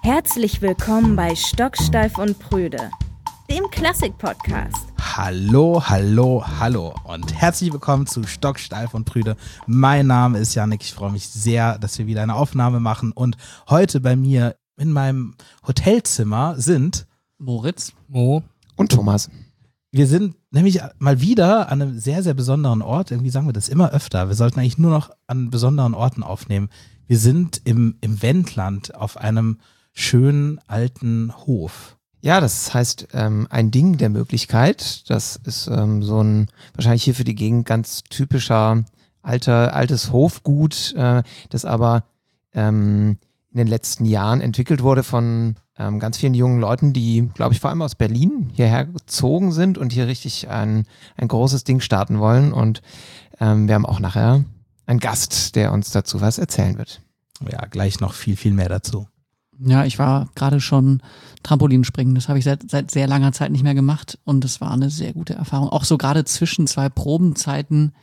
Herzlich willkommen bei Stocksteif und Prüde, dem Klassik-Podcast. Hallo und herzlich willkommen zu Stocksteif und Prüde. Mein Name ist Yannick, ich freue mich sehr, dass wir wieder eine Aufnahme machen und heute bei mir in meinem Hotelzimmer sind Moritz, Mo und Thomas. Wir sind nämlich mal wieder an einem sehr, sehr besonderen Ort. Irgendwie sagen wir das immer öfter. Wir sollten eigentlich nur noch an besonderen Orten aufnehmen. Wir sind im Wendland auf einem schönen alten Hof. Ja, das heißt ein Ding der Möglichkeit. Das ist so ein wahrscheinlich hier für die Gegend ganz typischer altes Hofgut, das aber in den letzten Jahren entwickelt wurde von ganz vielen jungen Leuten, die, glaube ich, vor allem aus Berlin hierher gezogen sind und hier richtig ein großes Ding starten wollen. Und wir haben auch nachher einen Gast, der uns dazu was erzählen wird. Ja, gleich noch viel, viel mehr dazu. ja, ich war gerade schon Trampolinspringen, das habe ich seit sehr langer Zeit nicht mehr gemacht und es war eine sehr gute Erfahrung. Auch so gerade zwischen zwei Probenzeiten,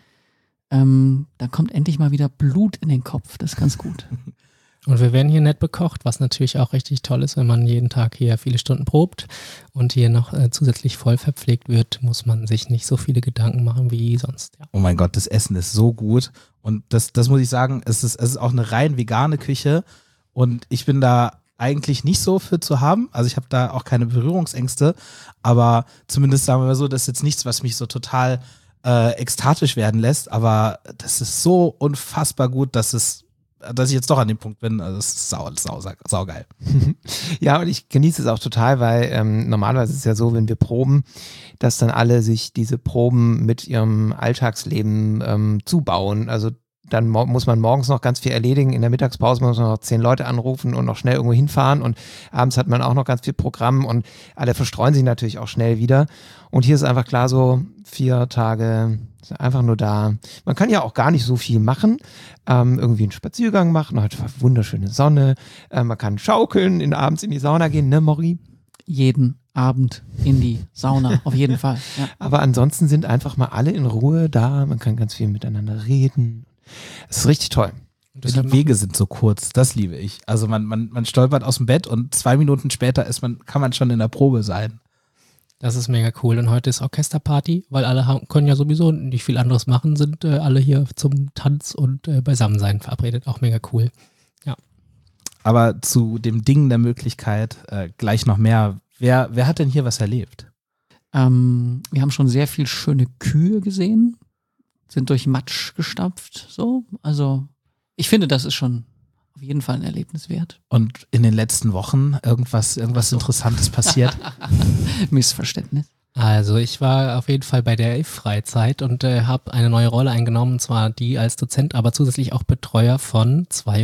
da kommt endlich mal wieder Blut in den Kopf, das ist ganz gut. Und wir werden hier nett bekocht, was natürlich auch richtig toll ist, wenn man jeden Tag hier viele Stunden probt und hier noch zusätzlich voll verpflegt wird, muss man sich nicht so viele Gedanken machen wie sonst. Ja. Oh mein Gott, das Essen ist so gut und das muss ich sagen, es ist auch eine rein vegane Küche und ich bin da eigentlich nicht so für zu haben, also ich habe da auch keine Berührungsängste, aber zumindest sagen wir mal so, das ist jetzt nichts, was mich so total ekstatisch werden lässt, aber das ist so unfassbar gut, dass ich jetzt doch an dem Punkt bin, also das ist saugeil. Ja, und ich genieße es auch total, weil normalerweise ist es ja so, wenn wir proben, dass dann alle sich diese Proben mit ihrem Alltagsleben zubauen. Also dann muss man morgens noch ganz viel erledigen, in der Mittagspause muss man noch 10 Leute anrufen und noch schnell irgendwo hinfahren und abends hat man auch noch ganz viel Programm und alle verstreuen sich natürlich auch schnell wieder. Und hier ist einfach klar so 4 Tage einfach nur da. Man kann ja auch gar nicht so viel machen, irgendwie einen Spaziergang machen, heute war wunderschöne Sonne, man kann schaukeln, abends in die Sauna gehen, ne Mori? Jeden Abend in die Sauna, auf jeden Fall. Ja. Aber ansonsten sind einfach mal alle in Ruhe da, man kann ganz viel miteinander reden. Es ist richtig toll. Die Wege sind so kurz, das liebe ich. Also man stolpert aus dem Bett und 2 Minuten später kann man schon in der Probe sein. Das ist mega cool und heute ist Orchesterparty, weil alle können ja sowieso nicht viel anderes machen, sind alle hier zum Tanz und Beisammensein verabredet, auch mega cool. Ja. Aber zu dem Ding der Möglichkeit gleich noch mehr. Wer hat denn hier was erlebt? Wir haben schon sehr viel schöne Kühe gesehen, sind durch Matsch gestapft, so. Also ich finde, das ist schon auf jeden Fall ein Erlebnis wert. Und in den letzten Wochen irgendwas Interessantes passiert? Missverständnis. Also ich war auf jeden Fall bei der IF-Freizeit und habe eine neue Rolle eingenommen, und zwar die als Dozent, aber zusätzlich auch Betreuer von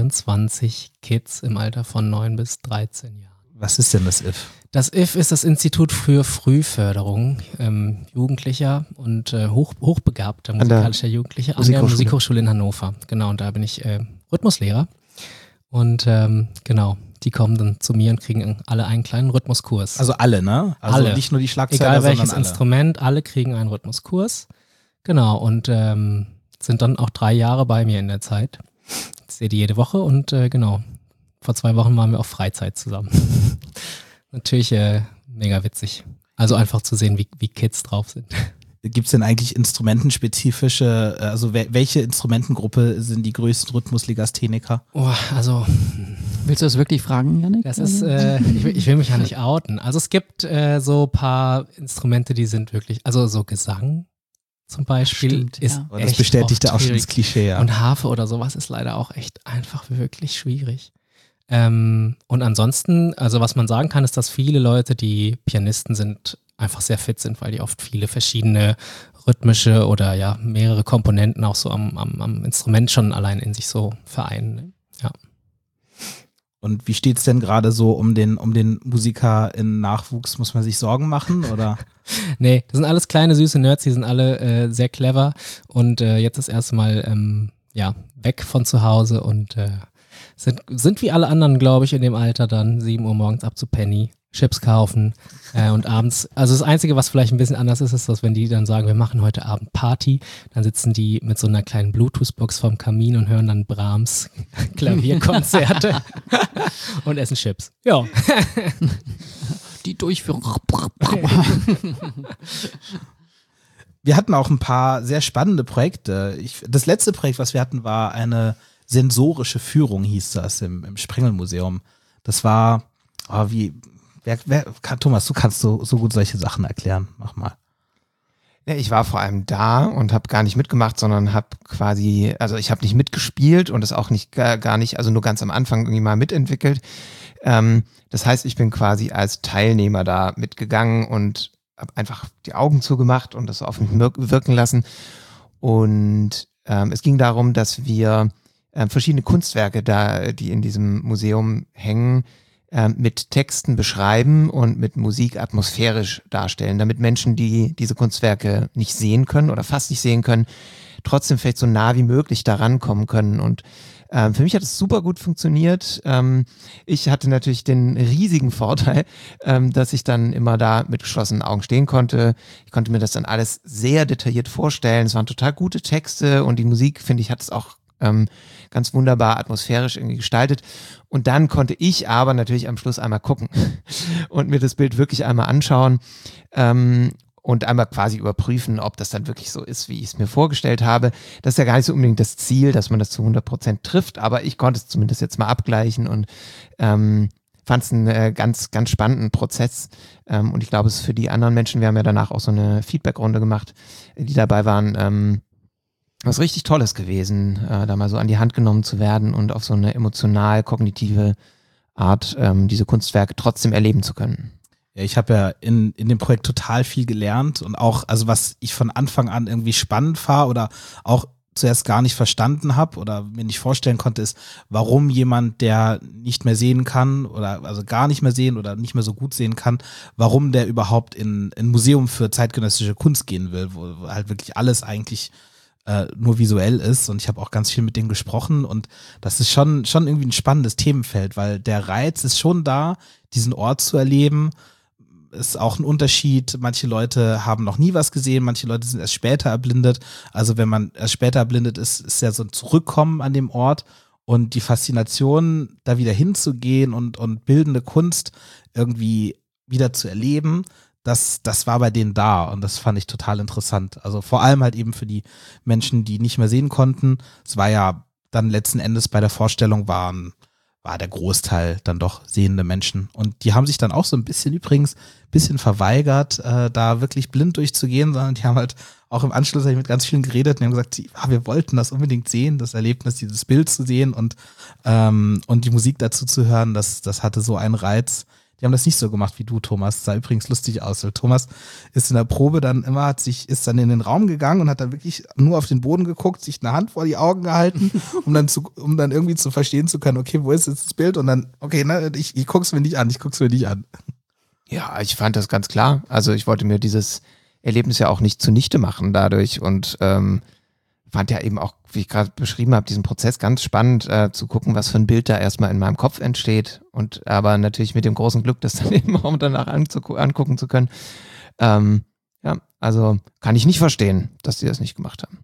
22 Kids im Alter von 9 bis 13 Jahren. Was ist denn das IF? Das IF ist das Institut für Frühförderung Jugendlicher und hochbegabter musikalischer Jugendlicher an der Musikhochschule in Hannover. Genau, und da bin ich Rhythmuslehrer. Und genau, die kommen dann zu mir und kriegen alle einen kleinen Rhythmuskurs. Also alle, ne? Also alle. Nicht nur die Schlagzeuger, egal welches sondern alle. Instrument, alle kriegen einen Rhythmuskurs. Genau, und sind dann auch 3 Jahre bei mir in der Zeit. Ich sehe die jede Woche und genau, vor 2 Wochen waren wir auf Freizeit zusammen. Natürlich mega witzig. Also einfach zu sehen, wie Kids drauf sind. Gibt es denn eigentlich instrumentenspezifische, also welche Instrumentengruppe sind die größten Rhythmuslegastheniker? Oh, also Willst du das wirklich fragen, Yannick? das ist, ich will mich ja nicht outen. Also es gibt so ein paar Instrumente, die sind wirklich, also so Gesang zum Beispiel Stimmt, ist ja. Das echt bestätigt oft auch schon schwierig. das Klischee, ja. Und Harfe oder sowas ist leider auch echt einfach wirklich schwierig. Und ansonsten, also was man sagen kann, ist, dass viele Leute, die Pianisten sind, einfach sehr fit sind, weil die oft viele verschiedene rhythmische oder ja mehrere Komponenten auch so am Instrument schon allein in sich so vereinen. Ja. Und wie steht es denn gerade so um den Musiker in Nachwuchs? Muss man sich Sorgen machen, oder? Nee, das sind alles kleine, süße Nerds, die sind alle sehr clever und jetzt das erste Mal weg von zu Hause und sind wie alle anderen, glaube ich, in dem Alter dann 7 Uhr morgens ab zu Penny, Chips kaufen und abends, also das Einzige, was vielleicht ein bisschen anders ist, ist, dass wenn die dann sagen, wir machen heute Abend Party, dann sitzen die mit so einer kleinen Bluetooth-Box vorm Kamin und hören dann Brahms Klavierkonzerte und essen Chips. Ja. Die Durchführung. Wir hatten auch ein paar sehr spannende Projekte. Das letzte Projekt, was wir hatten, war eine sensorische Führung, hieß das im Sprengelmuseum. Das war, Thomas, du kannst so gut solche Sachen erklären. Mach mal. Ja, ich war vor allem da und habe gar nicht mitgemacht, sondern habe quasi, also ich habe nicht mitgespielt und das auch nicht gar nicht, also nur ganz am Anfang irgendwie mal mitentwickelt. Das heißt, ich bin quasi als Teilnehmer da mitgegangen und habe einfach die Augen zugemacht und das auf mich wirken lassen. Und es ging darum, dass wir verschiedene Kunstwerke da, die in diesem Museum hängen, mit Texten beschreiben und mit Musik atmosphärisch darstellen, damit Menschen, die diese Kunstwerke nicht sehen können oder fast nicht sehen können, trotzdem vielleicht so nah wie möglich da rankommen können. Und für mich hat es super gut funktioniert. Ich hatte natürlich den riesigen Vorteil, dass ich dann immer da mit geschlossenen Augen stehen konnte. Ich konnte mir das dann alles sehr detailliert vorstellen. Es waren total gute Texte und die Musik, finde ich, hat es auch ganz wunderbar atmosphärisch irgendwie gestaltet. Und dann konnte ich aber natürlich am Schluss einmal gucken und mir das Bild wirklich einmal anschauen und einmal quasi überprüfen, ob das dann wirklich so ist, wie ich es mir vorgestellt habe. Das ist ja gar nicht so unbedingt das Ziel, dass man das zu 100% trifft, aber ich konnte es zumindest jetzt mal abgleichen und fand es einen ganz, ganz spannenden Prozess. Und ich glaube, es ist für die anderen Menschen, wir haben ja danach auch so eine Feedback-Runde gemacht, die dabei waren, was richtig Tolles gewesen, da mal so an die Hand genommen zu werden und auf so eine emotional-kognitive Art diese Kunstwerke trotzdem erleben zu können. Ja, ich habe ja in dem Projekt total viel gelernt und auch, also was ich von Anfang an irgendwie spannend war oder auch zuerst gar nicht verstanden habe oder mir nicht vorstellen konnte, ist, warum jemand, der nicht mehr sehen kann oder also gar nicht mehr sehen oder nicht mehr so gut sehen kann, warum der überhaupt in ein Museum für zeitgenössische Kunst gehen will, wo halt wirklich alles eigentlich nur visuell ist, und ich habe auch ganz viel mit denen gesprochen und das ist schon irgendwie ein spannendes Themenfeld, weil der Reiz ist schon da, diesen Ort zu erleben. Ist auch ein Unterschied, manche Leute haben noch nie was gesehen, manche Leute sind erst später erblindet, also wenn man erst später erblindet ist ja so ein Zurückkommen an dem Ort und die Faszination, da wieder hinzugehen und bildende Kunst irgendwie wieder zu erleben, das war bei denen da und das fand ich total interessant. Also vor allem halt eben für die Menschen, die nicht mehr sehen konnten. Es war ja dann letzten Endes bei der Vorstellung war der Großteil dann doch sehende Menschen. Und die haben sich dann auch so ein bisschen verweigert, da wirklich blind durchzugehen, sondern die haben halt auch im Anschluss mit ganz vielen geredet und haben gesagt, wir wollten das unbedingt sehen, das Erlebnis, dieses Bild zu sehen und die Musik dazu zu hören, das hatte so einen Reiz. Die haben das nicht so gemacht wie du, Thomas. Das sah übrigens lustig aus, weil Thomas ist in der Probe dann immer, ist dann in den Raum gegangen und hat dann wirklich nur auf den Boden geguckt, sich eine Hand vor die Augen gehalten, um dann irgendwie zu verstehen zu können, okay, wo ist jetzt das Bild? Und dann, okay, ne, ich guck's mir nicht an. Ja, ich fand das ganz klar. Also ich wollte mir dieses Erlebnis ja auch nicht zunichte machen dadurch und fand ja eben auch, wie ich gerade beschrieben habe, diesen Prozess ganz spannend zu gucken, was für ein Bild da erstmal in meinem Kopf entsteht und aber natürlich mit dem großen Glück, das dann eben auch danach angucken zu können. Ja, also kann ich nicht verstehen, dass die das nicht gemacht haben.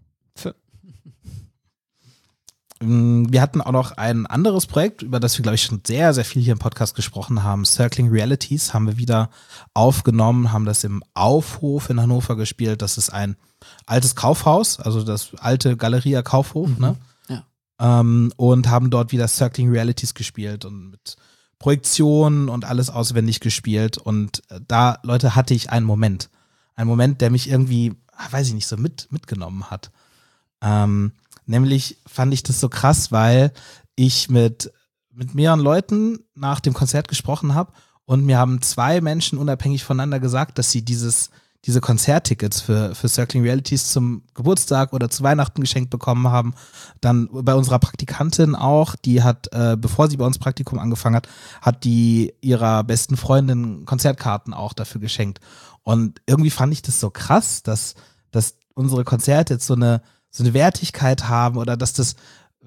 Wir hatten auch noch ein anderes Projekt, über das wir, glaube ich, schon sehr, sehr viel hier im Podcast gesprochen haben. Circling Realities haben wir wieder aufgenommen, haben das im Aufhof in Hannover gespielt. Das ist ein altes Kaufhaus, also das alte Galeria Kaufhof, ne? Ja. Und haben dort wieder Circling Realities gespielt und mit Projektionen und alles auswendig gespielt. Und da, Leute, hatte ich einen Moment, der mich irgendwie, weiß ich nicht, so mitgenommen hat. Nämlich fand ich das so krass, weil ich mit mehreren Leuten nach dem Konzert gesprochen habe und mir haben 2 Menschen unabhängig voneinander gesagt, dass sie diese Konzerttickets für Circling Realities zum Geburtstag oder zu Weihnachten geschenkt bekommen haben. Dann bei unserer Praktikantin auch, die hat, bevor sie bei uns Praktikum angefangen hat die ihrer besten Freundin Konzertkarten auch dafür geschenkt. Und irgendwie fand ich das so krass, dass unsere Konzerte jetzt so eine Wertigkeit haben oder dass das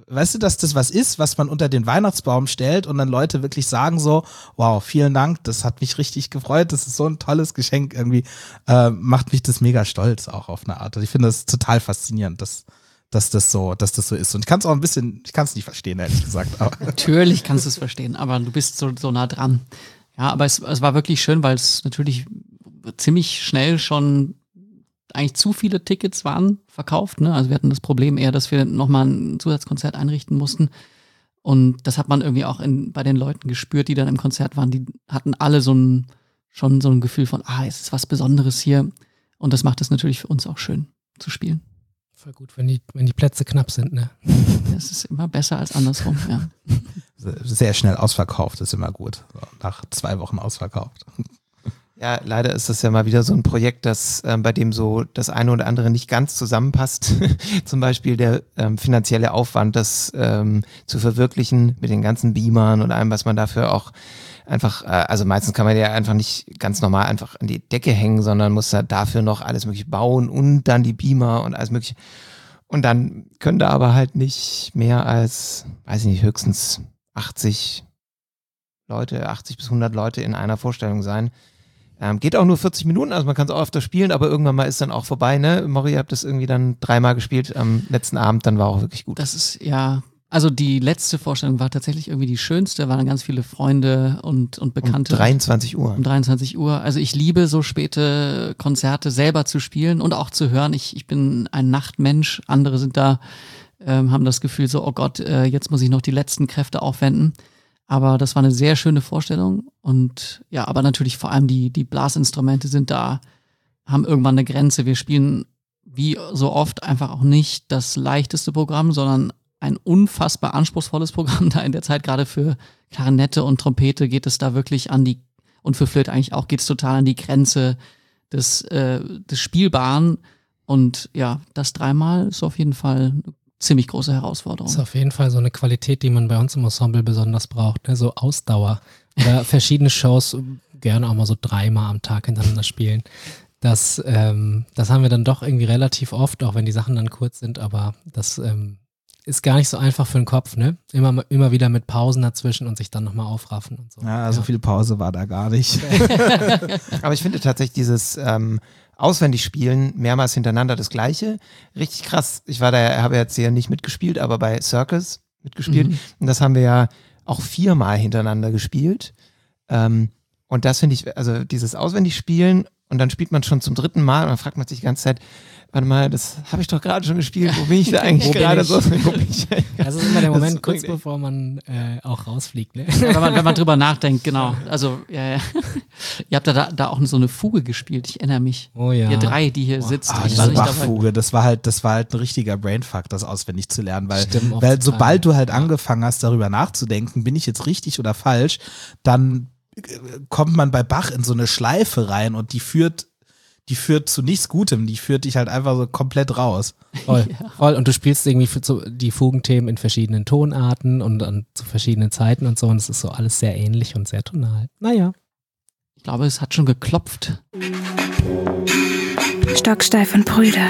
weißt du, dass das was ist, was man unter den Weihnachtsbaum stellt und dann Leute wirklich sagen so, wow, vielen Dank, das hat mich richtig gefreut, das ist so ein tolles Geschenk irgendwie, macht mich das mega stolz auch auf eine Art. Also ich finde das total faszinierend, dass das so ist. Und ich kann es auch ich kann es nicht verstehen, ehrlich gesagt. Aber. Natürlich kannst du es verstehen, aber du bist so nah dran. Ja, aber es war wirklich schön, weil es natürlich ziemlich schnell schon eigentlich zu viele Tickets waren verkauft. Ne? Also wir hatten das Problem eher, dass wir nochmal ein Zusatzkonzert einrichten mussten. Und das hat man irgendwie auch bei den Leuten gespürt, die dann im Konzert waren. Die hatten alle schon so ein Gefühl von, es ist was Besonderes hier. Und das macht es natürlich für uns auch schön zu spielen. Voll gut, wenn die Plätze knapp sind, ne? Das ist immer besser als andersrum, ja. Sehr schnell ausverkauft ist immer gut. So, nach 2 Wochen ausverkauft. Ja, leider ist das ja mal wieder so ein Projekt, bei dem so das eine oder andere nicht ganz zusammenpasst. Zum Beispiel der finanzielle Aufwand, das zu verwirklichen mit den ganzen Beamern und allem, was man dafür auch einfach, also meistens kann man ja einfach nicht ganz normal einfach an die Decke hängen, sondern muss da dafür noch alles mögliche bauen und dann die Beamer und alles mögliche. Und dann können da aber halt nicht mehr als, weiß ich nicht, höchstens 80 bis 100 Leute in einer Vorstellung sein. Geht auch nur 40 Minuten, also man kann es auch öfter spielen, aber irgendwann mal ist dann auch vorbei, ne? Mori, ihr habt das irgendwie dann 3-mal gespielt am letzten Abend, dann war auch wirklich gut. Das ist, ja, also die letzte Vorstellung war tatsächlich irgendwie die schönste, waren ganz viele Freunde und Bekannte. Um 23 Uhr. Um 23 Uhr. Also ich liebe so späte Konzerte selber zu spielen und auch zu hören. Ich bin ein Nachtmensch, andere sind da, haben das Gefühl so, oh Gott, jetzt muss ich noch die letzten Kräfte aufwenden. Aber das war eine sehr schöne Vorstellung und ja, aber natürlich vor allem die Blasinstrumente sind da, haben irgendwann eine Grenze. Wir spielen wie so oft einfach auch nicht das leichteste Programm, sondern ein unfassbar anspruchsvolles Programm da in der Zeit. Gerade für Klarinette und Trompete geht es da wirklich und für Flöte eigentlich auch, geht es total an die Grenze des Spielbaren. Und ja, das 3-mal ist auf jeden Fall eine ziemlich große Herausforderung. Das ist auf jeden Fall so eine Qualität, die man bei uns im Ensemble besonders braucht, ne? So Ausdauer. Oder verschiedene Shows, gerne auch mal so 3-mal am Tag hintereinander spielen. Das haben wir dann doch irgendwie relativ oft, auch wenn die Sachen dann kurz sind, aber das ist gar nicht so einfach für den Kopf, ne? Immer wieder mit Pausen dazwischen und sich dann nochmal aufraffen und so. Ja, so viel Pause war da gar nicht. Aber ich finde tatsächlich dieses auswendig spielen, mehrmals hintereinander das Gleiche, richtig krass. Ich habe jetzt hier nicht mitgespielt, aber bei Circus mitgespielt. Und das haben wir ja auch 4-mal hintereinander gespielt. Und das finde ich, also dieses auswendig spielen und dann spielt man schon zum 3. Mal und dann fragt man sich die ganze Zeit, warte mal, das habe ich doch gerade schon gespielt, wo bin ich da eigentlich gerade so? Das ist immer der Moment, kurz bevor man auch rausfliegt. Ne? Wenn man drüber nachdenkt, genau. Also, ja. Ihr habt da auch so eine Fuge gespielt, ich erinnere mich. Oh ja. Ihr 3, die hier sitzt. Die Bachfuge, das war halt ein richtiger Brainfuck, das auswendig zu lernen, weil sobald du halt angefangen hast, darüber nachzudenken, bin ich jetzt richtig oder falsch, dann kommt man bei Bach in so eine Schleife rein und die führt zu nichts Gutem, die führt dich halt einfach so komplett raus. Voll. Und du spielst irgendwie die Fugenthemen in verschiedenen Tonarten und zu verschiedenen Zeiten und so und es ist so alles sehr ähnlich und sehr tonal. Naja. Ich glaube, es hat schon geklopft. Stocksteif und Brüder.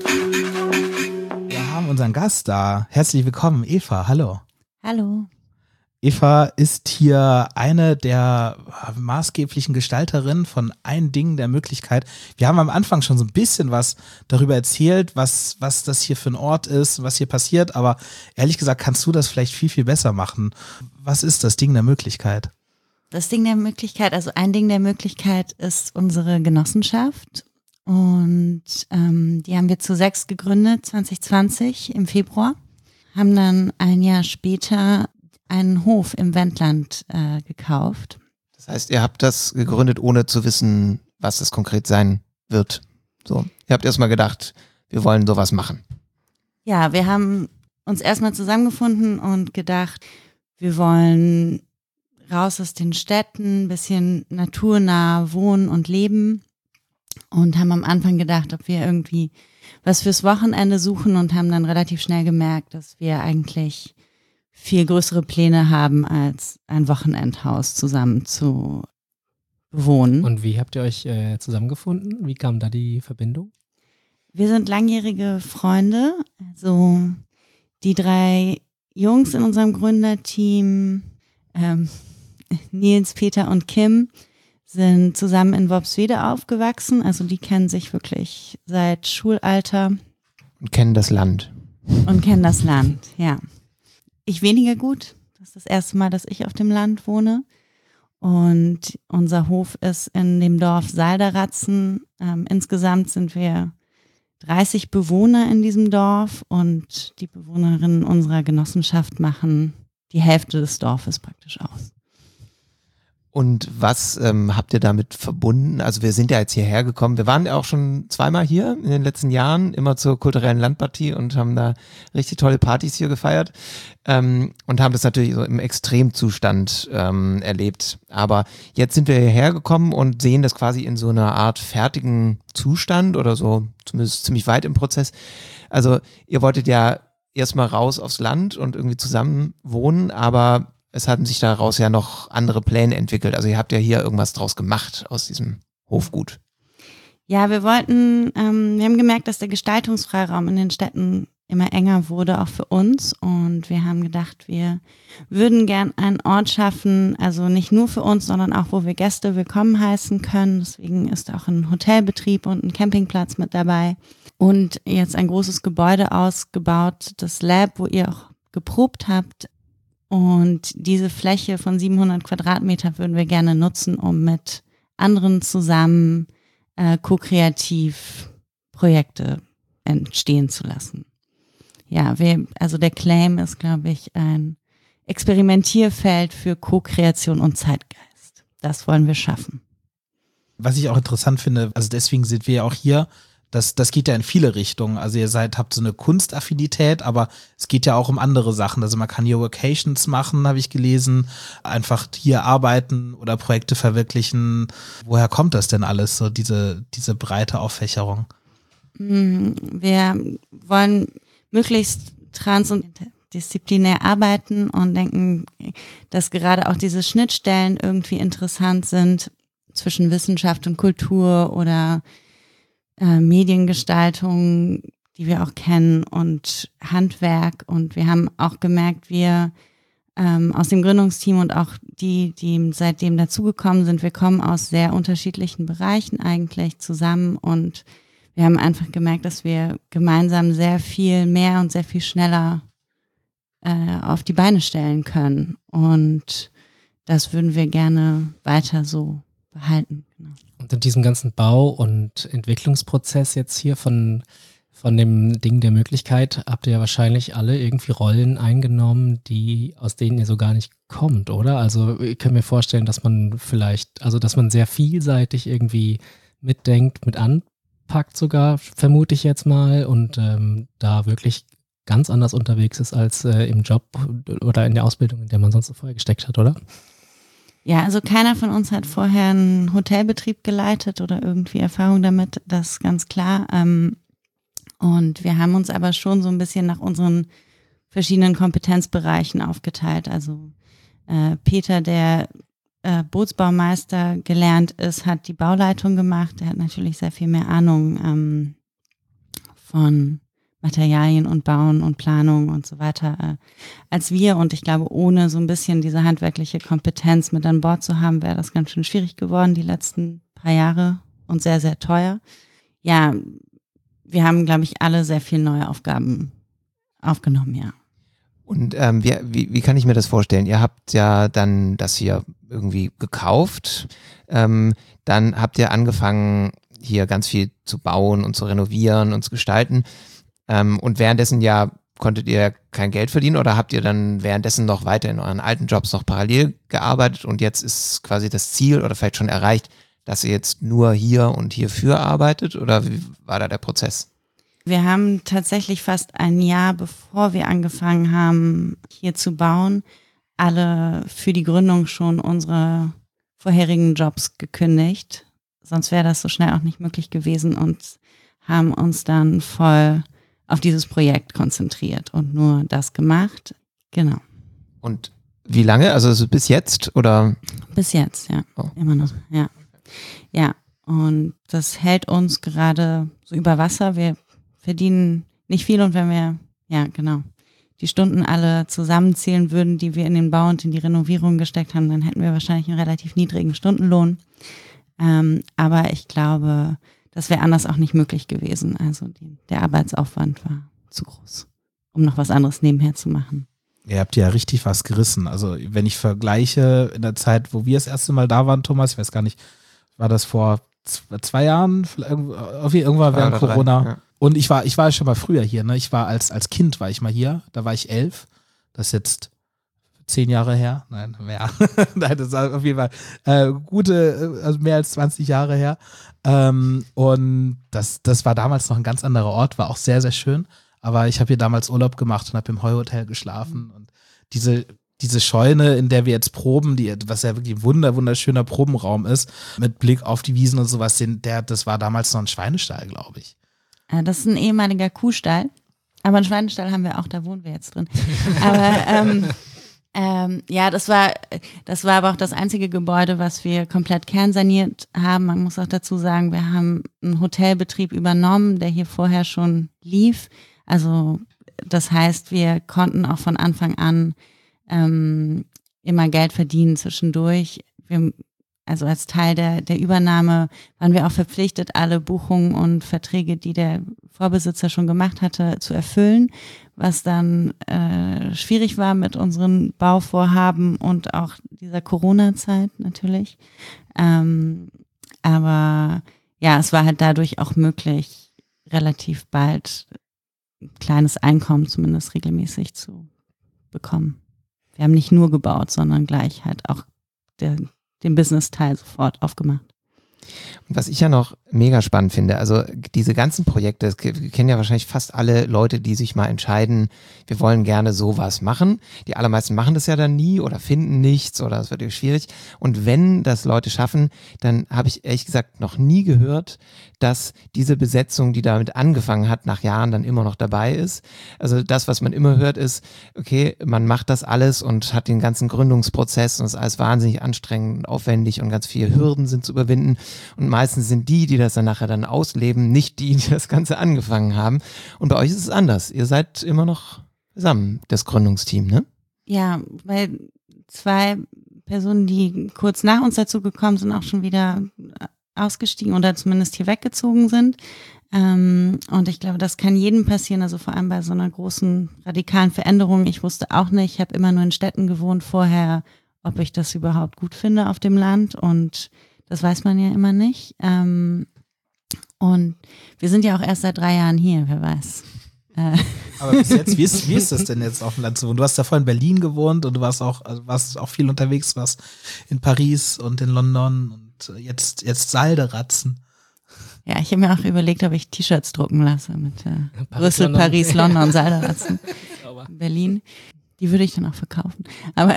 Wir haben unseren Gast da. Herzlich willkommen, Eva. Hallo. Hallo. Eva ist hier eine der maßgeblichen Gestalterinnen von Ein Ding der Möglichkeit. Wir haben am Anfang schon so ein bisschen was darüber erzählt, was das hier für ein Ort ist, was hier passiert, aber ehrlich gesagt kannst du das vielleicht viel, viel besser machen. Was ist das Ding der Möglichkeit? Das Ding der Möglichkeit, also Ein Ding der Möglichkeit ist unsere Genossenschaft und die haben wir zu 6 gegründet, 2020 im Februar, haben dann ein Jahr später einen Hof im Wendland gekauft. Das heißt, ihr habt das gegründet, ohne zu wissen, was das konkret sein wird. So, ihr habt erstmal gedacht, wir wollen sowas machen. Ja, wir haben uns erstmal zusammengefunden und gedacht, wir wollen raus aus den Städten, ein bisschen naturnah wohnen und leben und haben am Anfang gedacht, ob wir irgendwie was fürs Wochenende suchen und haben dann relativ schnell gemerkt, dass wir eigentlich viel größere Pläne haben, als ein Wochenendhaus zusammen zu bewohnen. Und wie habt ihr euch zusammengefunden? Wie kam da die Verbindung? Wir sind langjährige Freunde. Also die 3 Jungs in unserem Gründerteam, Nils, Peter und Kim, sind zusammen in Worpswede aufgewachsen. Also die kennen sich wirklich seit Schulalter. Und kennen das Land. Und kennen das Land, ja. Ich weniger gut. Das ist das erste Mal, dass ich auf dem Land wohne. Und unser Hof ist in dem Dorf Salderatzen. Insgesamt sind wir 30 Bewohner in diesem Dorf und die Bewohnerinnen unserer Genossenschaft machen die Hälfte des Dorfes praktisch aus. Und was habt ihr damit verbunden? Also wir sind ja jetzt hierher gekommen. Wir waren ja auch schon zweimal hier in den letzten Jahren, immer zur kulturellen Landpartie und haben da richtig tolle Partys hier gefeiert und haben das natürlich so im Extremzustand erlebt. Aber jetzt sind wir hierher gekommen und sehen das quasi in so einer Art fertigen Zustand oder so, zumindest ziemlich weit im Prozess. Also ihr wolltet ja erstmal raus aufs Land und irgendwie zusammen wohnen, aber es hatten sich daraus ja noch andere Pläne entwickelt. Also ihr habt ja hier irgendwas draus gemacht aus diesem Hofgut. Ja, wir haben gemerkt, dass der Gestaltungsfreiraum in den Städten immer enger wurde, auch für uns. Und wir haben gedacht, wir würden gern einen Ort schaffen, also nicht nur für uns, sondern auch, wo wir Gäste willkommen heißen können. Deswegen ist auch ein Hotelbetrieb und ein Campingplatz mit dabei. Und jetzt ein großes Gebäude ausgebaut, das Lab, wo ihr auch geprobt habt. Und diese Fläche von 700 Quadratmeter würden wir gerne nutzen, um mit anderen zusammen ko-kreativ Projekte entstehen zu lassen. Ja, also der Claim ist, glaube ich, ein Experimentierfeld für Ko-Kreation und Zeitgeist. Das wollen wir schaffen. Was ich auch interessant finde, also deswegen sind wir ja auch hier, das geht ja in viele Richtungen. Also ihr habt so eine Kunstaffinität, aber es geht ja auch um andere Sachen. Also man kann hier Workations machen, habe ich gelesen, einfach hier arbeiten oder Projekte verwirklichen. Woher kommt das denn alles, so diese breite Auffächerung? Wir wollen möglichst trans- und disziplinär arbeiten und denken, dass gerade auch diese Schnittstellen irgendwie interessant sind zwischen Wissenschaft und Kultur oder Mediengestaltung, die wir auch kennen, und Handwerk. Und wir haben auch gemerkt, wir aus dem Gründungsteam und auch die seitdem dazugekommen sind, wir kommen aus sehr unterschiedlichen Bereichen eigentlich zusammen und wir haben einfach gemerkt, dass wir gemeinsam sehr viel mehr und sehr viel schneller auf die Beine stellen können. Und das würden wir gerne weiter so behalten. Genau. Und in diesem ganzen Bau- und Entwicklungsprozess jetzt hier von dem Ding der Möglichkeit habt ihr ja wahrscheinlich alle irgendwie Rollen eingenommen, aus denen ihr so gar nicht kommt, oder? Also ich kann mir vorstellen, dass man dass man sehr vielseitig irgendwie mitdenkt, mit anpackt sogar, vermute ich jetzt mal, und da wirklich ganz anders unterwegs ist als im Job oder in der Ausbildung, in der man sonst so vorher gesteckt hat, oder? Ja, also keiner von uns hat vorher einen Hotelbetrieb geleitet oder irgendwie Erfahrung damit, das ist ganz klar. Und wir haben uns aber schon so ein bisschen nach unseren verschiedenen Kompetenzbereichen aufgeteilt. Also Peter, der Bootsbaumeister gelernt ist, hat die Bauleitung gemacht. Er hat natürlich sehr viel mehr Ahnung von Materialien und Bauen und Planung und so weiter als wir. Und ich glaube, ohne so ein bisschen diese handwerkliche Kompetenz mit an Bord zu haben, wäre das ganz schön schwierig geworden die letzten paar Jahre und sehr, sehr teuer. Ja, wir haben, glaube ich, alle sehr viele neue Aufgaben aufgenommen, ja. Und wie kann ich mir das vorstellen? Ihr habt ja dann das hier irgendwie gekauft, dann habt ihr angefangen, hier ganz viel zu bauen und zu renovieren und zu gestalten. Und währenddessen konntet ihr kein Geld verdienen oder habt ihr dann währenddessen noch weiter in euren alten Jobs noch parallel gearbeitet und jetzt ist quasi das Ziel oder vielleicht schon erreicht, dass ihr jetzt nur hier und hierfür arbeitet oder wie war da der Prozess? Wir haben tatsächlich fast ein Jahr, bevor wir angefangen haben, hier zu bauen, alle für die Gründung schon unsere vorherigen Jobs gekündigt. Sonst wäre das so schnell auch nicht möglich gewesen und haben uns dann voll auf dieses Projekt konzentriert und nur das gemacht. Genau. Und wie lange? Also bis jetzt oder? Bis jetzt, ja. Oh. Immer noch, ja. Ja, und das hält uns gerade so über Wasser. Wir verdienen nicht viel und wenn wir, ja genau, die Stunden alle zusammenzählen würden, die wir in den Bau und in die Renovierung gesteckt haben, dann hätten wir wahrscheinlich einen relativ niedrigen Stundenlohn. Aber ich glaube, das wäre anders auch nicht möglich gewesen. Also der Arbeitsaufwand war zu groß, um noch was anderes nebenher zu machen. Ihr habt ja richtig was gerissen. Also wenn ich vergleiche in der Zeit, wo wir das erste Mal da waren, Thomas, ich weiß gar nicht, war das vor 2 Jahren? Irgendwann während Corona. 3, ja. Und ich war schon mal früher hier. Ne? Ich war als Kind war ich mal hier. Da war ich 11. Das ist jetzt 10 Jahre her. Nein, mehr. Nein, das ist auf jeden Fall also mehr als 20 Jahre her. Und das war damals noch ein ganz anderer Ort. War auch sehr, sehr schön. Aber ich habe hier damals Urlaub gemacht und habe im Heuhotel geschlafen. Und diese Scheune, in der wir jetzt proben, was ja wirklich ein wunderschöner Probenraum ist, mit Blick auf die Wiesen und sowas, das war damals noch ein Schweinestall, glaube ich. Das ist ein ehemaliger Kuhstall. Aber einen Schweinestall haben wir auch, da wohnen wir jetzt drin. Aber ja, das war aber auch das einzige Gebäude, was wir komplett kernsaniert haben. Man muss auch dazu sagen, wir haben einen Hotelbetrieb übernommen, der hier vorher schon lief. Also das heißt, wir konnten auch von Anfang an immer Geld verdienen zwischendurch. Also als Teil der Übernahme waren wir auch verpflichtet, alle Buchungen und Verträge, die der Vorbesitzer schon gemacht hatte, zu erfüllen, was dann schwierig war mit unseren Bauvorhaben und auch dieser Corona-Zeit natürlich. Aber ja, es war halt dadurch auch möglich, relativ bald ein kleines Einkommen zumindest regelmäßig zu bekommen. Wir haben nicht nur gebaut, sondern gleich halt auch den Business-Teil sofort aufgemacht. Und was ich ja noch mega spannend finde, also diese ganzen Projekte, das kennen ja wahrscheinlich fast alle Leute, die sich mal entscheiden, wir wollen gerne sowas machen. Die allermeisten machen das ja dann nie oder finden nichts oder es wird irgendwie schwierig. Und wenn das Leute schaffen, dann habe ich ehrlich gesagt noch nie gehört, dass diese Besetzung, die damit angefangen hat, nach Jahren dann immer noch dabei ist. Also das, was man immer hört, ist, okay, man macht das alles und hat den ganzen Gründungsprozess und es ist alles wahnsinnig anstrengend und aufwendig und ganz viele Hürden sind zu überwinden. Und meistens sind die das dann nachher dann ausleben, nicht die das Ganze angefangen haben. Und bei euch ist es anders. Ihr seid immer noch zusammen, das Gründungsteam, ne? Ja, weil 2 Personen, die kurz nach uns dazu gekommen sind, auch schon wieder ausgestiegen oder zumindest hier weggezogen sind. Und ich glaube, das kann jedem passieren, also vor allem bei so einer großen radikalen Veränderung. Ich wusste auch nicht, ich habe immer nur in Städten gewohnt vorher, ob ich das überhaupt gut finde auf dem Land, und das weiß man ja immer nicht. Und wir sind ja auch erst seit 3 Jahren hier, wer weiß. Aber bis jetzt, wie ist das denn jetzt auf dem Land zu wohnen? Du hast davor in Berlin gewohnt und du warst auch viel unterwegs, warst in Paris und in London und jetzt Salderatzen. Ja, ich habe mir auch überlegt, ob ich T-Shirts drucken lasse mit Brüssel, London. Paris, London, Salderatzen, Berlin. Die würde ich dann auch verkaufen. Aber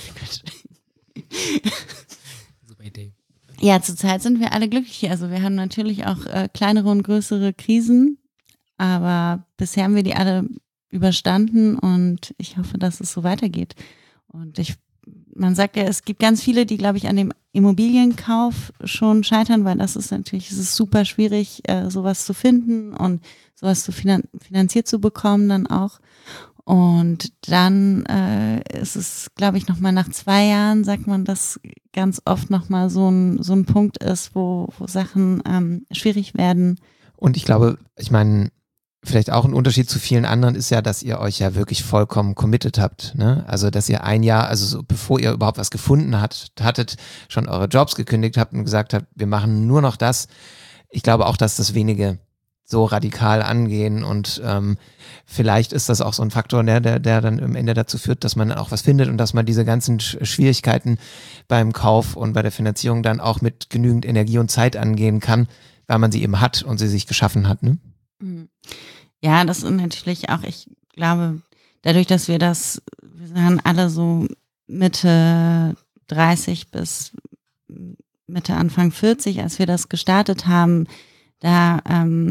super Idee. Ja, zurzeit sind wir alle glücklich hier. Also wir haben natürlich auch kleinere und größere Krisen, aber bisher haben wir die alle überstanden und ich hoffe, dass es so weitergeht. Und man sagt ja, es gibt ganz viele, die, glaube ich, an dem Immobilienkauf schon scheitern, weil es ist super schwierig, sowas zu finden und sowas zu finanziert zu bekommen dann auch. Und dann ist es, glaube ich, nochmal nach 2 Jahren, sagt man, dass ganz oft nochmal so ein Punkt ist, wo Sachen schwierig werden. Und ich glaube, ich meine, vielleicht auch ein Unterschied zu vielen anderen ist ja, dass ihr euch ja wirklich vollkommen committed habt, ne? Also, dass ihr 1 Jahr, also so, bevor ihr überhaupt was gefunden hattet, schon eure Jobs gekündigt habt und gesagt habt, wir machen nur noch das. Ich glaube auch, dass das wenige so radikal angehen und vielleicht ist das auch so ein Faktor, der dann am Ende dazu führt, dass man dann auch was findet und dass man diese ganzen Schwierigkeiten beim Kauf und bei der Finanzierung dann auch mit genügend Energie und Zeit angehen kann, weil man sie eben hat und sie sich geschaffen hat, ne? Ja, das ist natürlich auch, ich glaube, dadurch, dass wir waren alle so Mitte 30 bis Mitte Anfang 40, als wir das gestartet haben, da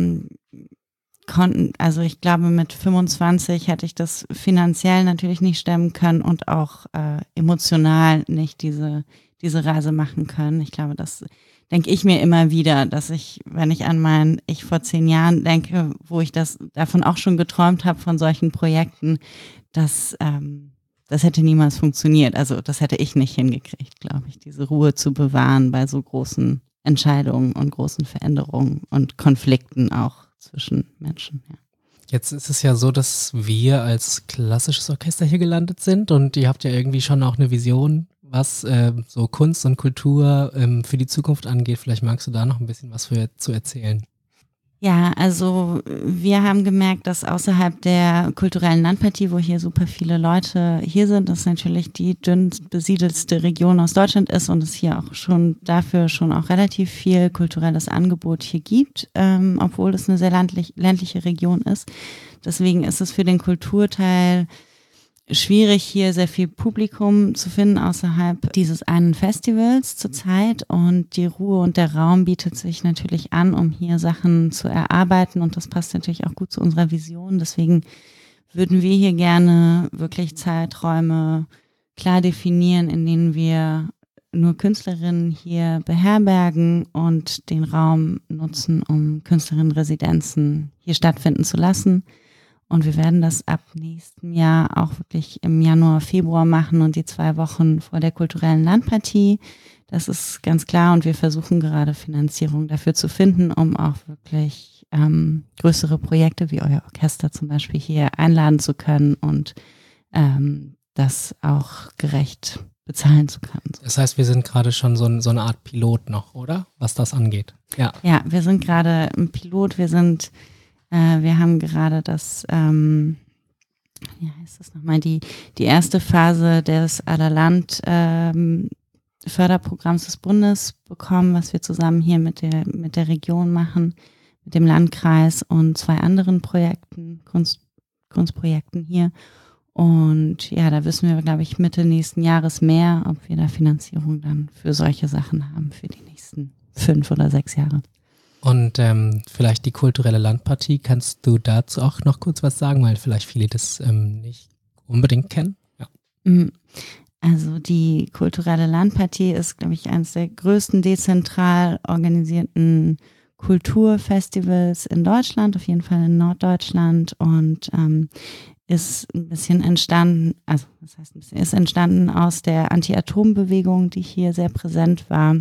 also ich glaube, mit 25 hätte ich das finanziell natürlich nicht stemmen können und auch emotional nicht diese Reise machen können. Ich glaube, denke ich mir immer wieder, dass ich, wenn ich an mein Ich vor 10 Jahren denke, wo ich davon auch schon geträumt habe, von solchen Projekten, das hätte niemals funktioniert. Also das hätte ich nicht hingekriegt, glaube ich, diese Ruhe zu bewahren bei so großen Entscheidungen und großen Veränderungen und Konflikten auch zwischen Menschen. Ja. Jetzt ist es ja so, dass wir als klassisches Orchester hier gelandet sind und ihr habt ja irgendwie schon auch eine Vision, was so Kunst und Kultur für die Zukunft angeht. Vielleicht magst du da noch ein bisschen was zu erzählen. Ja, also wir haben gemerkt, dass außerhalb der kulturellen Landpartie, wo hier super viele Leute hier sind, das natürlich die dünnst besiedelste Region aus Deutschland ist und es hier auch schon auch relativ viel kulturelles Angebot hier gibt, obwohl es eine sehr ländliche Region ist. Deswegen ist es für den Kulturteil schwierig, hier sehr viel Publikum zu finden außerhalb dieses einen Festivals zurzeit, und die Ruhe und der Raum bietet sich natürlich an, um hier Sachen zu erarbeiten, und das passt natürlich auch gut zu unserer Vision. Deswegen würden wir hier gerne wirklich Zeiträume klar definieren, in denen wir nur Künstlerinnen hier beherbergen und den Raum nutzen, um Künstlerinnenresidenzen hier stattfinden zu lassen. Und wir werden das ab nächstem Jahr auch wirklich im Januar, Februar machen und die 2 Wochen vor der kulturellen Landpartie. Das ist ganz klar, und wir versuchen gerade Finanzierung dafür zu finden, um auch wirklich größere Projekte wie euer Orchester zum Beispiel hier einladen zu können und das auch gerecht bezahlen zu können. Das heißt, wir sind gerade schon so eine Art Pilot noch, oder? Was das angeht. Ja, wir sind gerade im Pilot. Wir haben gerade das, wie heißt das nochmal, die erste Phase des Allerland Förderprogramms des Bundes bekommen, was wir zusammen hier mit der Region machen, mit dem Landkreis und 2 anderen Projekten, Kunstprojekten hier. Und ja, da wissen wir, glaube ich, Mitte nächsten Jahres mehr, ob wir da Finanzierung dann für solche Sachen haben für die nächsten 5 oder 6 Jahre. Und vielleicht die kulturelle Landpartie, kannst du dazu auch noch kurz was sagen, weil vielleicht viele das nicht unbedingt kennen? Ja. Also die kulturelle Landpartie ist, glaube ich, eines der größten dezentral organisierten Kulturfestivals in Deutschland, auf jeden Fall in Norddeutschland, und ist ein bisschen entstanden, also das heißt ein bisschen, ist entstanden aus der Anti-Atom-Bewegung, die hier sehr präsent war.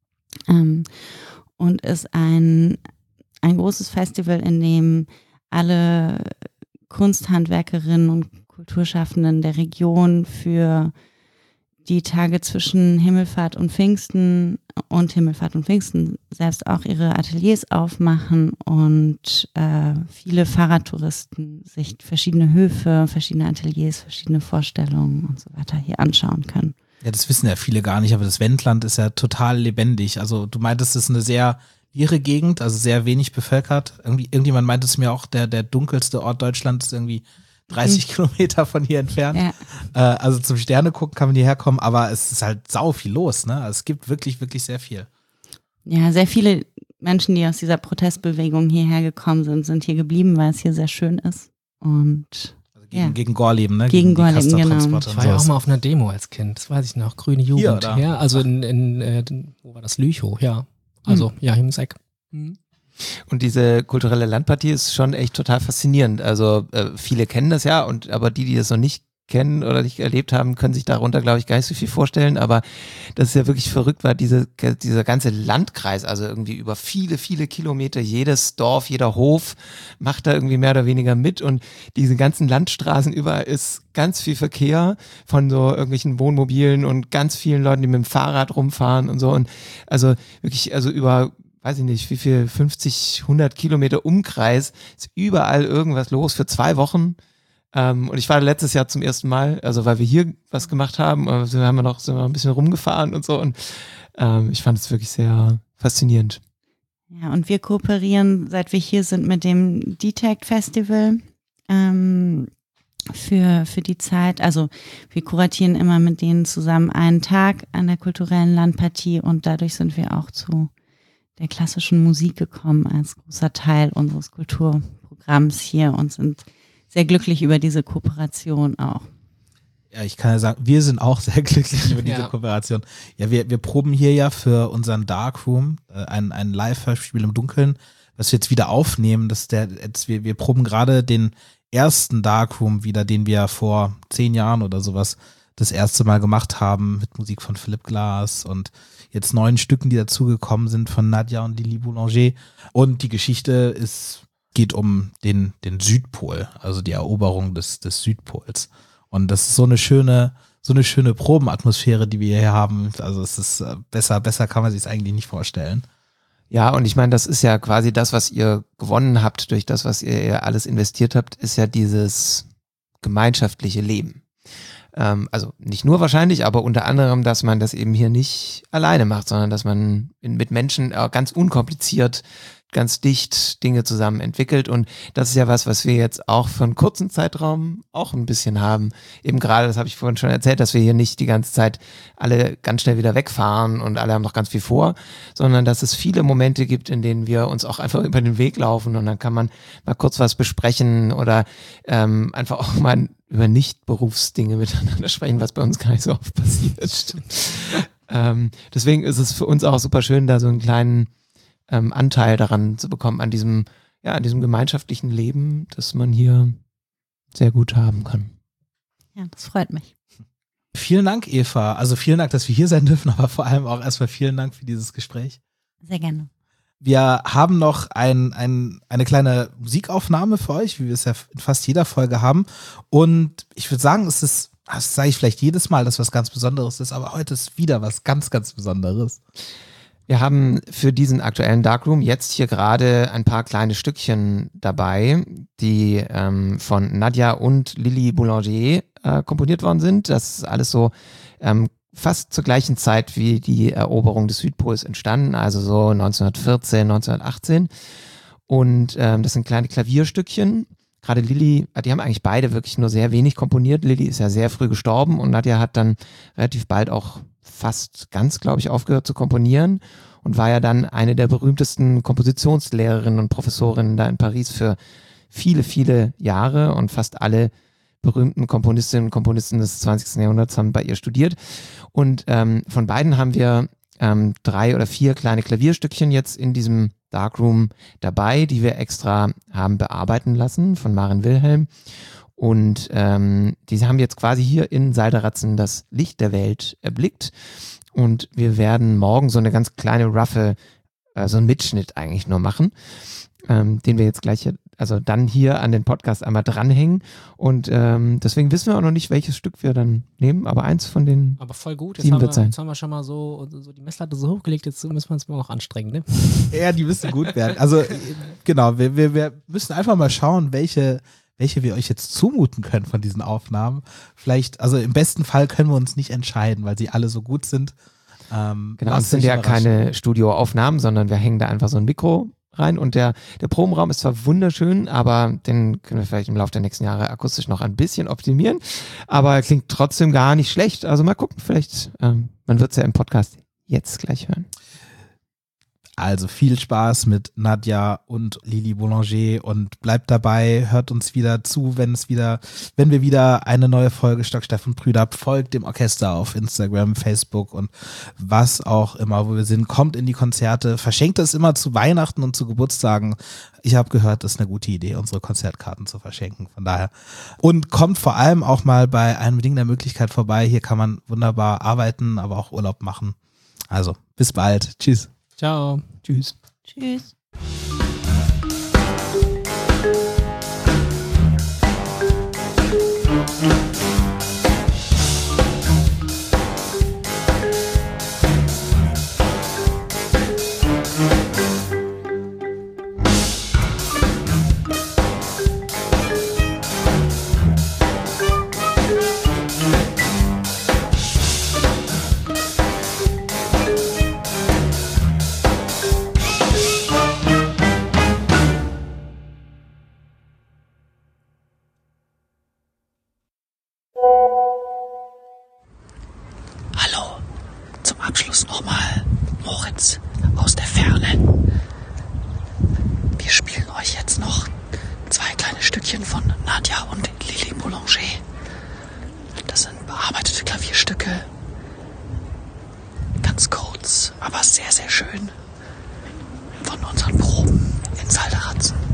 Und ist ein großes Festival, in dem alle Kunsthandwerkerinnen und Kulturschaffenden der Region für die Tage zwischen Himmelfahrt und Pfingsten selbst auch ihre Ateliers aufmachen und viele Fahrradtouristen sich verschiedene Höfe, verschiedene Ateliers, verschiedene Vorstellungen und so weiter hier anschauen können. Ja, das wissen ja viele gar nicht, aber das Wendland ist ja total lebendig. Also du meintest, es ist eine sehr leere Gegend, also sehr wenig bevölkert. Irgendjemand meinte es mir auch, der dunkelste Ort Deutschlands ist irgendwie 30 Kilometer von hier entfernt. Ja. Also zum Sterne gucken kann man hierher kommen, aber es ist halt sau viel los, ne? Also es gibt wirklich, wirklich sehr viel. Ja, sehr viele Menschen, die aus dieser Protestbewegung hierher gekommen sind hier geblieben, weil es hier sehr schön ist. Und gegen Gorleben, ne? Gegen Gorleben, genau. Ich war ja auch mal auf einer Demo als Kind, das weiß ich noch, Grüne Jugend. Hier, ja, also wo war das? Lüchow, ja. Also, ja, hier im Eck. Und diese kulturelle Landpartie ist schon echt total faszinierend. Also viele kennen das ja, aber die das noch nicht kennen oder nicht erlebt haben, können sich darunter, glaube ich, gar nicht so viel vorstellen. Aber das ist ja wirklich verrückt, weil dieser ganze Landkreis, also irgendwie über viele, viele Kilometer, jedes Dorf, jeder Hof macht da irgendwie mehr oder weniger mit. Und diese ganzen Landstraßen überall ist ganz viel Verkehr von so irgendwelchen Wohnmobilen und ganz vielen Leuten, die mit dem Fahrrad rumfahren und so. Und also wirklich, also über, weiß ich nicht, wie viel, 50, 100 Kilometer Umkreis ist überall irgendwas los für 2 Wochen. Und ich war letztes Jahr zum ersten Mal, also weil wir hier was gemacht haben, sind wir noch ein bisschen rumgefahren und so, und ich fand es wirklich sehr faszinierend. Ja, und wir kooperieren, seit wir hier sind, mit dem DTEC Festival für die Zeit. Also wir kuratieren immer mit denen zusammen einen Tag an der kulturellen Landpartie, und dadurch sind wir auch zu der klassischen Musik gekommen als großer Teil unseres Kulturprogramms hier und sind sehr glücklich über diese Kooperation auch. Ja, ich kann ja sagen, wir sind auch sehr glücklich über diese Kooperation. Ja, wir proben hier ja für unseren Darkroom, ein Live-Hörspiel im Dunkeln, das wir jetzt wieder aufnehmen. Wir proben gerade den ersten Darkroom wieder, den wir vor 10 Jahren oder sowas das erste Mal gemacht haben, mit Musik von Philipp Glass und jetzt 9 Stücken, die dazugekommen sind von Nadja und Lili Boulanger. Und die Geschichte geht um den Südpol, also die Eroberung des Südpols. Und das ist so eine schöne Probenatmosphäre, die wir hier haben. Also es ist besser kann man sich es eigentlich nicht vorstellen. Ja, und ich meine, das ist ja quasi das, was ihr gewonnen habt durch das, was ihr alles investiert habt, ist ja dieses gemeinschaftliche Leben. Also nicht nur wahrscheinlich, aber unter anderem, dass man das eben hier nicht alleine macht, sondern dass man mit Menschen ganz unkompliziert, ganz dicht Dinge zusammen entwickelt. Und das ist ja was wir jetzt auch für einen kurzen Zeitraum auch ein bisschen haben. Eben gerade, das habe ich vorhin schon erzählt, dass wir hier nicht die ganze Zeit alle ganz schnell wieder wegfahren und alle haben noch ganz viel vor, sondern dass es viele Momente gibt, in denen wir uns auch einfach über den Weg laufen und dann kann man mal kurz was besprechen oder einfach auch mal über Nicht-Berufsdinge miteinander sprechen, was bei uns gar nicht so oft passiert. Deswegen ist es für uns auch super schön, da so einen kleinen Anteil daran zu bekommen, an diesem gemeinschaftlichen Leben, das man hier sehr gut haben kann. Ja, das freut mich. Vielen Dank, Eva. Also vielen Dank, dass wir hier sein dürfen, aber vor allem auch erstmal vielen Dank für dieses Gespräch. Sehr gerne. Wir haben noch eine kleine Musikaufnahme für euch, wie wir es ja in fast jeder Folge haben. Und ich würde sagen, das sage ich vielleicht jedes Mal, dass was ganz Besonderes ist, aber heute ist wieder was ganz, ganz Besonderes. Wir haben für diesen aktuellen Darkroom jetzt hier gerade ein paar kleine Stückchen dabei, die von Nadja und Lili Boulanger komponiert worden sind. Das ist alles so fast zur gleichen Zeit wie die Eroberung des Südpols entstanden, also so 1914, 1918. Und das sind kleine Klavierstückchen. Gerade Lili, die haben eigentlich beide wirklich nur sehr wenig komponiert. Lili ist ja sehr früh gestorben und Nadja hat dann relativ bald auch fast ganz, glaube ich, aufgehört zu komponieren und war ja dann eine der berühmtesten Kompositionslehrerinnen und Professorinnen da in Paris für viele, viele Jahre und fast alle berühmten Komponistinnen und Komponisten des 20. Jahrhunderts haben bei ihr studiert. Und von beiden haben wir 3 oder 4 kleine Klavierstückchen jetzt in diesem Darkroom dabei, die wir extra haben bearbeiten lassen von Maren Wilhelm. Und die haben jetzt quasi hier in Seideratzen das Licht der Welt erblickt. Und wir werden morgen so eine ganz kleine roughe, so einen Mitschnitt eigentlich nur machen, den wir jetzt gleich dann hier an den Podcast einmal dranhängen. Und deswegen wissen wir auch noch nicht, welches Stück wir dann nehmen, aber eins von den Aber voll gut, 7 wird sein. Jetzt haben wir schon mal so die Messlatte so hochgelegt, jetzt müssen wir uns mal noch anstrengen, ne? Ja, die müssen gut werden. Also genau, wir müssen einfach mal schauen, welche wir euch jetzt zumuten können von diesen Aufnahmen. Vielleicht, also im besten Fall können wir uns nicht entscheiden, weil sie alle so gut sind. Genau, es sind ja keine Studioaufnahmen, sondern wir hängen da einfach so ein Mikro rein und der Probenraum ist zwar wunderschön, aber den können wir vielleicht im Laufe der nächsten Jahre akustisch noch ein bisschen optimieren, aber er klingt trotzdem gar nicht schlecht. Also mal gucken, vielleicht, man wird es ja im Podcast jetzt gleich hören. Also viel Spaß mit Nadja und Lili Boulanger und bleibt dabei, hört uns wieder zu, wenn wir wieder eine neue Folge Stock, Steif und Brüder habt, folgt dem Orchester auf Instagram, Facebook und was auch immer, wo wir sind, kommt in die Konzerte, verschenkt es immer zu Weihnachten und zu Geburtstagen. Ich habe gehört, das ist eine gute Idee, unsere Konzertkarten zu verschenken, von daher. Und kommt vor allem auch mal bei einem Ding der Möglichkeit vorbei, hier kann man wunderbar arbeiten, aber auch Urlaub machen. Also, bis bald. Tschüss. Ciao. Tschüss. Tschüss. Hallo, zum Abschluss nochmal Moritz aus der Ferne. Wir spielen euch jetzt noch 2 kleine Stückchen von Nadja und Lili Boulanger. Das sind bearbeitete Klavierstücke. Ganz kurz, aber sehr, sehr schön. Von unseren Proben in Zalderatzen.